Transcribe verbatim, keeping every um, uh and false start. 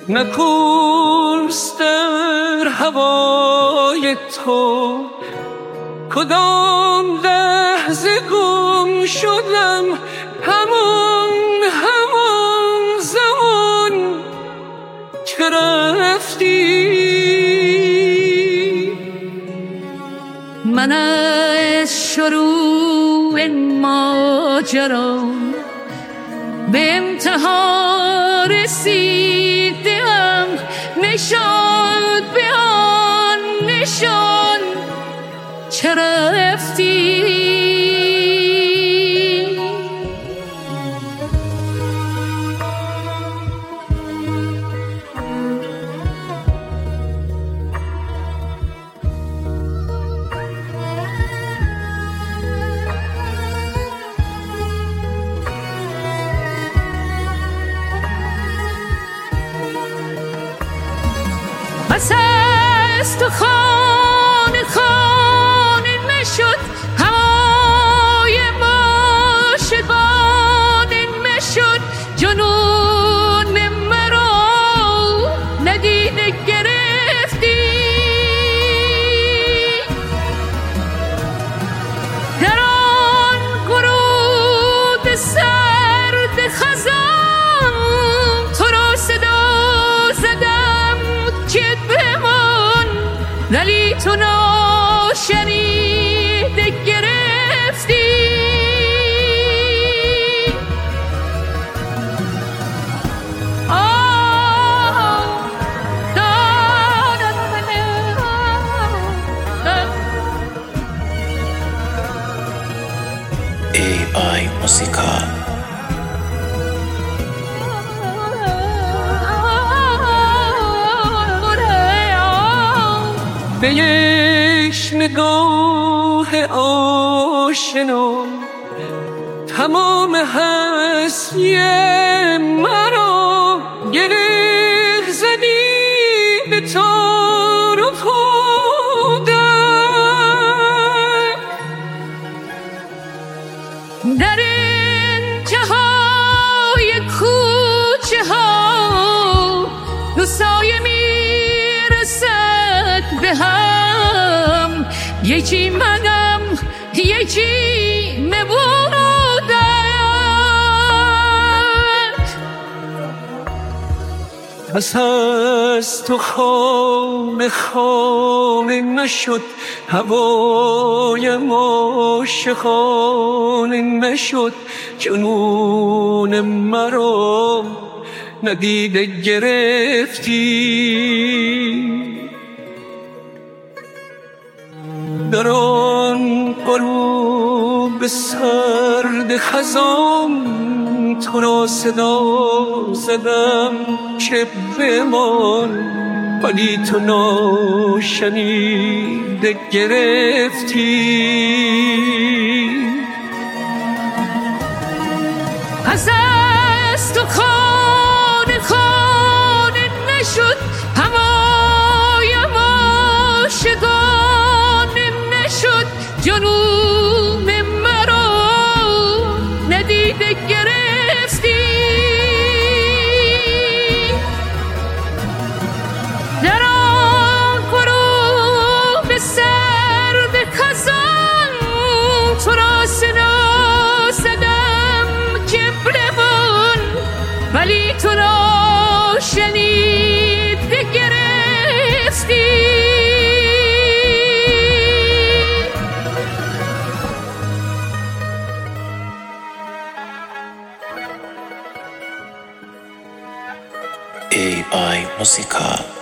نکوست در هوای تو، کدام لحظه گم شدم همون همون زمان که رفتی. من از شروع ماجرا به انتها رسیدم، نشان به آن نشان چه رفتی. بس است و خانه خانه نشد، هوای عاشقانه نشد، جنون مرا ندیده گرفتی. در آن ورود سرد خزان تو را صدا زدم که بمان، ولی تو ناشنیده گرفتی. ای آی موسیقا. به یک نگاه آشنا تمام هستی مرا گره زدی به تار و پودک. در انتهای کوچه ها دو سایه میرسد به هم، یکی منم یکی مبودک. پس از تو خانه خانه نشد، هوایم عاشقانه نشد، جنون مرا ندیده گرفتی. در آن غروب سرد خزان تو را صدا زدم که بمان، ولی تو ناشنیده گرفتی. پس از تو خانه خانه نشد، هوایم عاشقانه نشد، جنون مرا ندیده گرفتی. در آن غروب سرد خزان تو را صدا زدم که بمان، ولی تو را شنیده گرفتی. ای آی موسیقا.